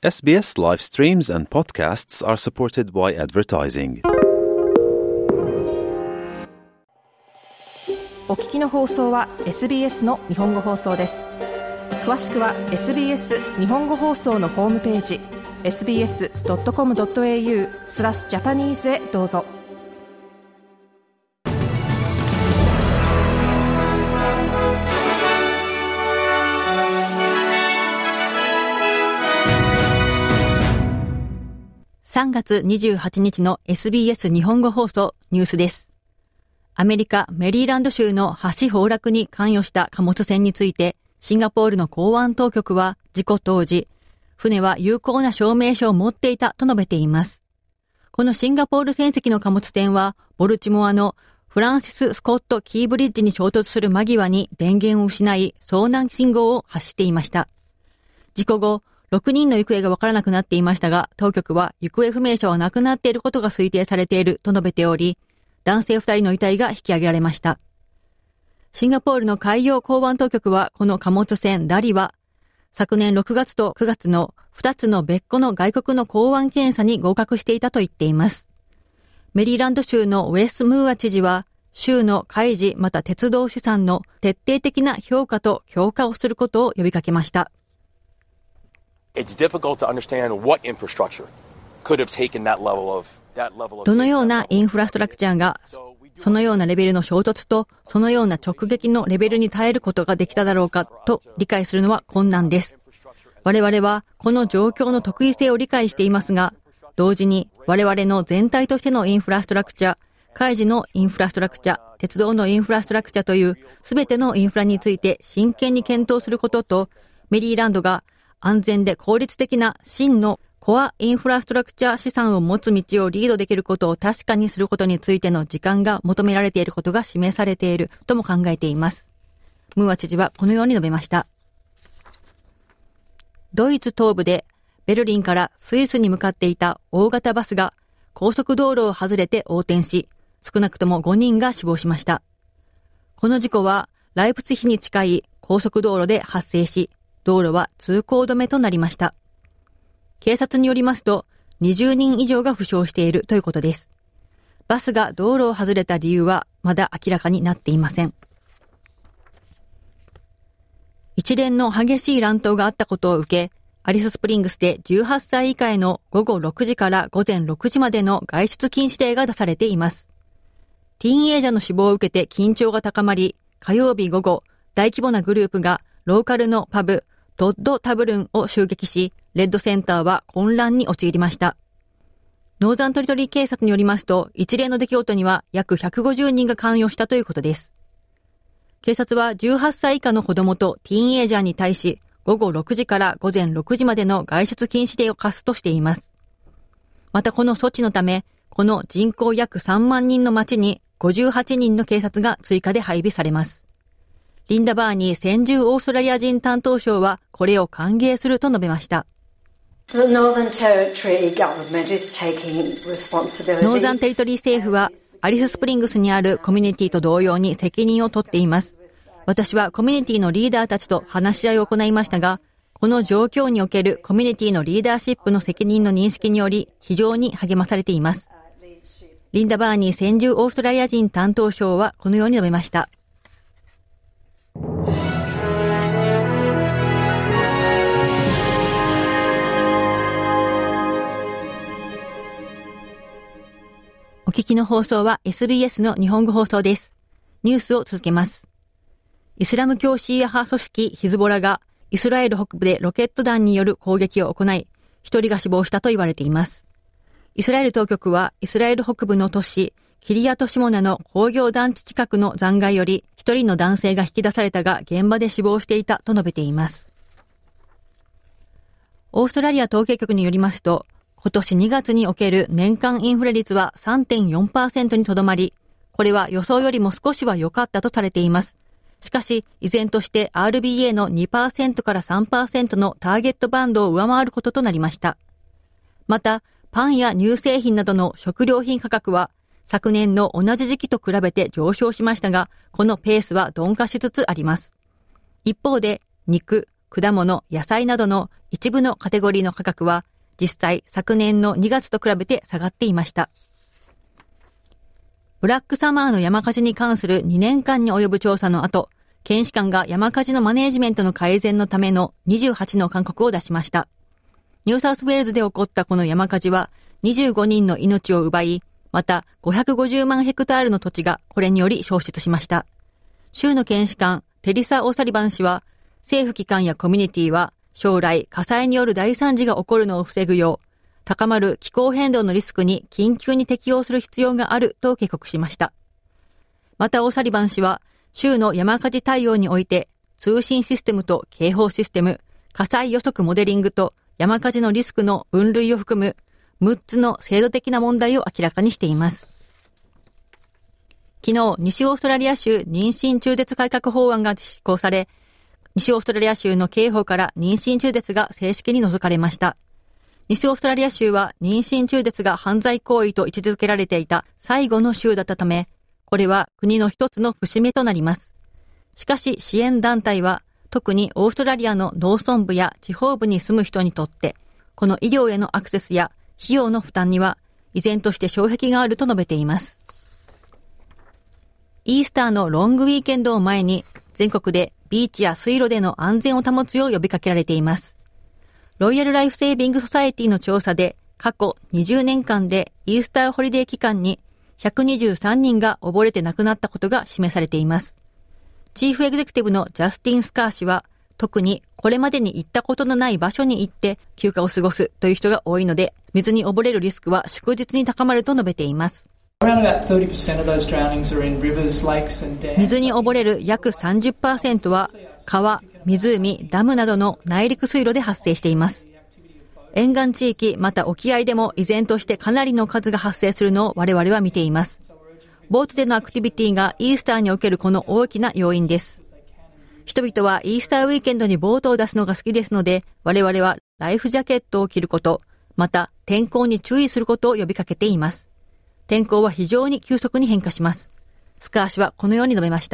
SBS live streams and podcasts are supported by advertising. お聞きの放送は SBS の日本語放送です。詳しくは SBS 日本語放送のホームページ sbs.com.au/Japanese へどうぞ。 3月28日の SBS 日本語放送ニュースです。アメリカ・メリーランド州の橋崩落に関与した貨物船について、シンガポールの港湾当局は事故当時、船は有効な証明書を持っていたと述べています。このシンガポール船籍の貨物船は、ボルチモアのフランシス・スコット・キーブリッジに衝突する間際に電源を失い、遭難信号を発していました。事故後、6人の行方がわからなくなっていましたが、当局は行方不明者は亡くなっていることが推定されていると述べており、男性2人の遺体が引き上げられました。シンガポールの海洋港湾当局は、この貨物船ダリは、昨年6月と9月の2つの別個の外国の港湾検査に合格していたと言っています。メリーランド州のウェス・ムーア知事は、州の海事また鉄道資産の徹底的な評価と強化をすることを呼びかけました。どのようなインフラストラクチャーがそのようなレベルの衝突とそのような直撃のレベルに耐えることができただろうかと理解するのは困難です。我々はこの状況の特異性を理解していますが、同時に我々の全体としてのインフラストラクチャー、海事のインフラストラクチャー、鉄道のインフラストラクチャーというすべてのインフラについて真剣に検討することと、メリーランドが安全で効率的な真のコアインフラストラクチャー資産を持つ道をリードできることを確かにすることについての時間が求められていることが示されているとも考えています。ムーア知事はこのように述べました。ドイツ東部でベルリンからスイスに向かっていた大型バスが高速道路を外れて横転し、少なくとも5人が死亡しました。この事故はライプツィヒに近い高速道路で発生し、道路は通行止めとなりました。警察によりますと、20人以上が負傷しているということです。バスが道路を外れた理由はまだ明らかになっていません。一連の激しい乱闘があったことを受け、アリススプリングスで18歳以下への午後6時から午前6時までの外出禁止令が出されています。ティーンエイジャーの死亡を受けて緊張が高まり、火曜日午後、大規模なグループがローカルのパブ、トッドタブルンを襲撃し、レッドセンターは混乱に陥りました。ノーザントリトリー警察によりますと、一連の出来事には約150人が関与したということです。警察は18歳以下の子供とティーンエイジャーに対し、午後6時から午前6時までの外出禁止令を課すとしています。またこの措置のため、この人口約3万人の町に58人の警察が追加で配備されます。リンダ・バーニー先住オーストラリア人担当相はこれを歓迎すると述べました。ノーザンテリトリー政府はアリススプリングスにあるコミュニティと同様に責任を取っています。私はコミュニティのリーダーたちと話し合いを行いましたが、この状況におけるコミュニティのリーダーシップの責任の認識により非常に励まされています。リンダ・バーニー先住オーストラリア人担当相はこのように述べました。お聞きの放送は SBS の日本語放送です。ニュースを続けます。イスラム教シーア派組織ヒズボラがイスラエル北部でロケット弾による攻撃を行い、1人が死亡したと言われています。イスラエル当局はイスラエル北部の都市キリヤトシモナの工業団地近くの残骸より1人の男性が引き出されたが現場で死亡していたと述べています。オーストラリア統計局によりますと、今年2月における年間インフレ率は 3.4% にとどまり、これは予想よりも少しは良かったとされています。しかし、依然として RBA の 2% から 3% のターゲットバンドを上回ることとなりました。また、パンや乳製品などの食料品価格は、昨年の同じ時期と比べて上昇しましたが、このペースは鈍化しつつあります。一方で、肉、 果物、野菜などの一部のカテゴリーの価格は実際昨年の2月と比べて下がっていました。ブラックサマーの山火事に関する2年間に及ぶ調査の後、検視官が山火事のマネージメントの改善のための28の勧告を出しました。ニューサウスウェールズで起こったこの山火事は25人の命を奪い、また550万ヘクタールの土地がこれにより消失しました。州の検視官テリサ・オサリバン氏は、政府機関やコミュニティは将来火災による大惨事が起こるのを防ぐよう、高まる気候変動のリスクに緊急に適応する必要があると警告しました。またオサリバン氏は、州の山火事対応において、通信システムと警報システム、火災予測モデリングと山火事のリスクの分類を含む6つの制度的な問題を明らかにしています。昨日、西オーストラリア州妊娠中絶改革法案が施行され、西オーストラリア州の刑法から妊娠中絶が正式に除かれました。西オーストラリア州は妊娠中絶が犯罪行為と位置づけられていた最後の州だったため、これは国の一つの節目となります。しかし支援団体は、特にオーストラリアの農村部や地方部に住む人にとって、この医療へのアクセスや費用の負担には依然として障壁があると述べています。イースターのロングウィーケンドを前に、全国でビーチや水路での安全を保つよう呼びかけられています。ロイヤルライフセービングソサエティの調査で、過去20年間でイースターホリデー期間に123人が溺れて亡くなったことが示されています。チーフエグゼクティブのジャスティン・スカー氏は、特にこれまでに行ったことのない場所に行って休暇を過ごすという人が多いので、水に溺れるリスクは祝日に高まると述べています。水に溺れる約 30% は川、湖、ダムなどの内陸水路で発生しています。沿岸地域また沖合でも依然としてかなりの数が発生するのを我々は見ています。ボートでのアクティビティがイースターにおけるこの大きな要因です。人々はイースターウィーケンドにボートを出すのが好きですので、我々はライフジャケットを着ること、また天候に注意することを呼びかけています。天候は非常に急速に変化します。スカー氏はこのように述べました。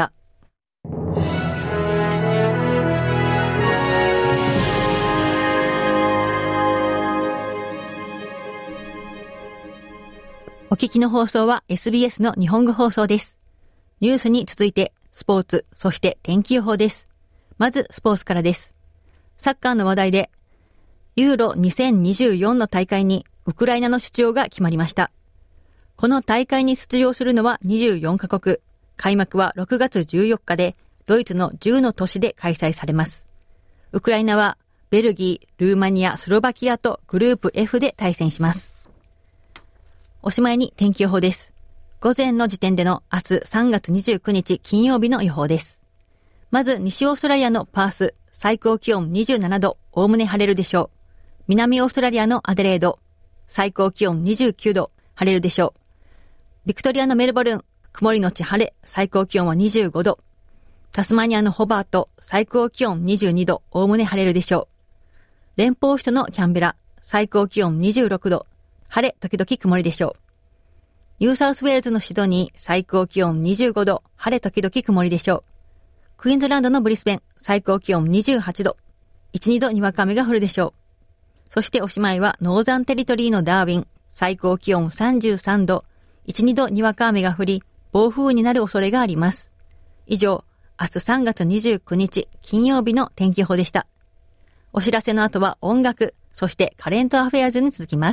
お聞きの放送は SBS の日本語放送です。ニュースに続いてスポーツ、そして天気予報です。まずスポーツからです。サッカーの話題で、ユーロ2024の大会にウクライナの出場が決まりました。この大会に出場するのは24カ国。開幕は6月14日で、ドイツの10の都市で開催されます。ウクライナはベルギー、ルーマニア、スロバキアとグループ F で対戦します。おしまいに天気予報です。午前の時点での明日3月29日金曜日の予報です。まず西オーストラリアのパース、最高気温27度、おおむね晴れるでしょう。南オーストラリアのアデレード、最高気温29度、晴れるでしょう。ビクトリアのメルボルン、曇りのち晴れ、最高気温は25度。タスマニアのホバート、最高気温22度、おおむね晴れるでしょう。連邦首都のキャンベラ、最高気温26度、晴れ、時々曇りでしょう。ニューサウスウェールズのシドニー、最高気温25度、晴れ、時々曇りでしょう。クイーンズランドのブリスベン、最高気温28度、1、2度にわか雨が降るでしょう。そしておしまいはノーザンテリトリーのダーウィン、最高気温33度、1、2度にわか雨が降り、暴風になる恐れがあります。以上、明日3月29日金曜日の天気予報でした。お知らせの後は音楽、そしてカレントアフェアーズに続きます。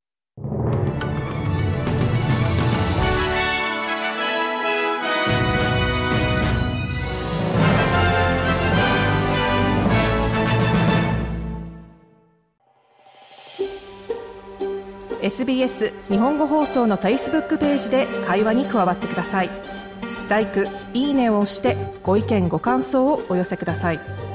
SBS 日本語放送の Facebook ページで会話に加わってください。LIKE、いいねを押してご意見ご感想をお寄せください。